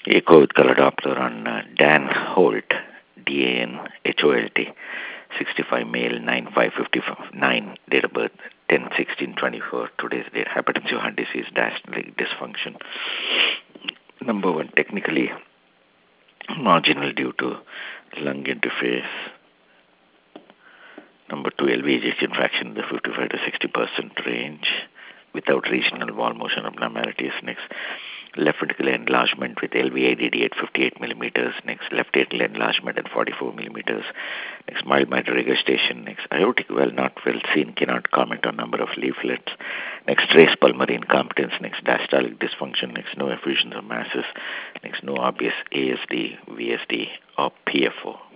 Echo with color Doppler on Dan Holt, DANHOLT, 65 male, 9559, date of birth 10/16/24. Today's date, hypertensive heart disease, diastolic dysfunction. Number one, technically marginal due to lung interface. Number two, LV ejection fraction in the 55 to 60% range without regional wall motion abnormalities. Next, left ventricular enlargement with LV-IDD at 58 millimeters. Next, left atrial enlargement at 44 millimeters. Next, mild mitral regurgitation. Next, aortic well not well seen, cannot comment on number of leaflets. Next, trace pulmonary incompetence. Next, diastolic dysfunction. Next, no effusions of masses. Next, no obvious ASD, VSD, or PFO.